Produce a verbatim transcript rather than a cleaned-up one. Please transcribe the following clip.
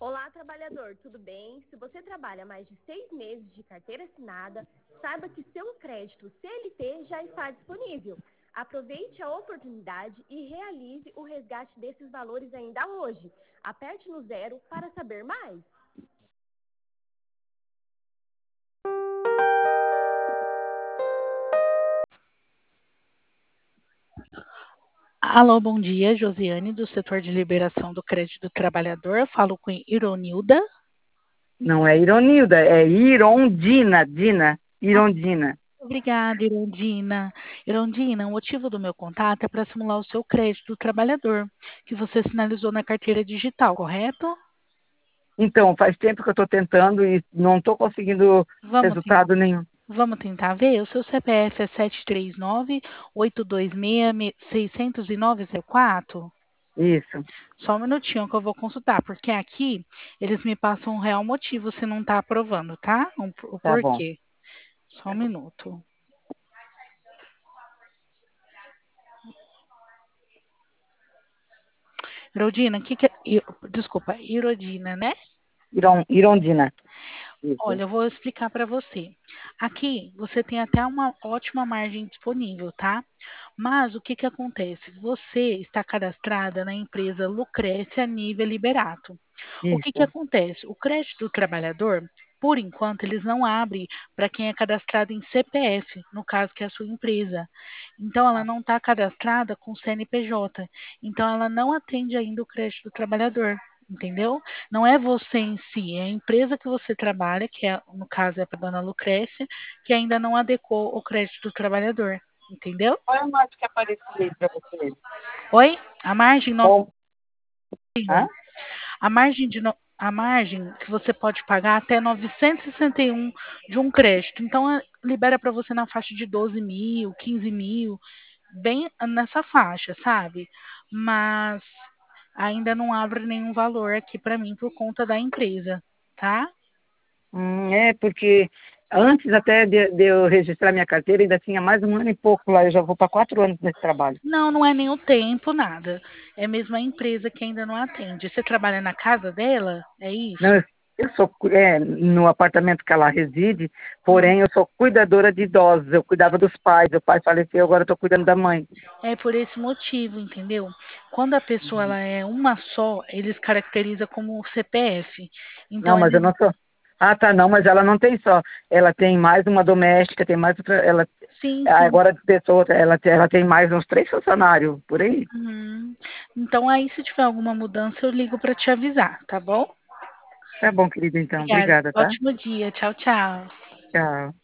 Olá, trabalhador, tudo bem? Se você trabalha mais de seis meses de carteira assinada, saiba que seu crédito C L T já está disponível. Aproveite a oportunidade e realize o resgate desses valores ainda hoje. Aperte no zero para saber mais. Alô, bom dia, Josiane, do setor de liberação do crédito do trabalhador. Falo com Ironilda. Não é Ironilda, é Irondina, Dina, Ah, Irondina. obrigada, Irondina. Irondina, o motivo do meu contato é para simular o seu crédito do trabalhador, que você sinalizou na carteira digital, correto? Então, faz tempo que eu estou tentando e não estou conseguindo Vamos, ten- resultado nenhum. vamos tentar ver? O seu C P F é sete três nove, oito dois seis, seis zero nove zero quatro? Isso, Só um minutinho que eu vou consultar, porque aqui eles me passam um real motivo se não está aprovando, tá? Um- O tá bom. porquê. Só um minuto. Irodina, que que é... I- Desculpa, Irodina, né? Iron, Irondina. Isso, Olha, eu vou explicar para você. Aqui você tem até uma ótima margem disponível, tá? Mas o que que acontece? Você está cadastrada na empresa Lucrécia Nível Liberato. O que que isso. acontece? O crédito do trabalhador, por enquanto, eles não abrem para quem é cadastrado em C P F, no caso que é a sua empresa. Então, ela não está cadastrada com C N P J. Então, ela não atende ainda o crédito do trabalhador. Entendeu? Não é você em si, é a empresa que você trabalha, que é, no caso é para dona Lucrécia, que ainda não adequou o crédito do trabalhador. Entendeu? Qual é a marca que apareceu aí para você? Oi? A margem não. Qual? Hã? A margem de no- a margem que você pode pagar até novecentos e sessenta e um de um crédito. Então, é- libera para você na faixa de doze mil, quinze mil, bem nessa faixa, sabe? Mas ainda não abre nenhum valor aqui para mim por conta da empresa, tá? Hum, é, porque antes até de, de eu registrar minha carteira, ainda tinha mais um ano e pouco lá. Eu já vou para quatro anos nesse trabalho. Não, não é nem o tempo, nada. É mesmo a empresa que ainda não atende. Você trabalha na casa dela? É Não, isso? eu eu sou cu- é, no apartamento que ela reside, Hum. porém eu sou cuidadora de idosos. Eu cuidava dos pais, o pai faleceu, agora estou cuidando da mãe. É por esse motivo, entendeu? Quando a pessoa ela é uma só, eles caracterizam como C P F. Não, Então mas eu eles, não sou. Ah, tá, não, mas ela não tem só. Ela tem mais uma doméstica, tem mais outra. Ela, sim, sim. agora, de pessoa, ela, ela tem mais uns três funcionários, por aí. Uhum. Então aí, se tiver alguma mudança, eu ligo para te avisar, tá bom? Tá bom, querida, então. Obrigada. Obrigada, tá? Ótimo dia. Tchau, tchau. Tchau.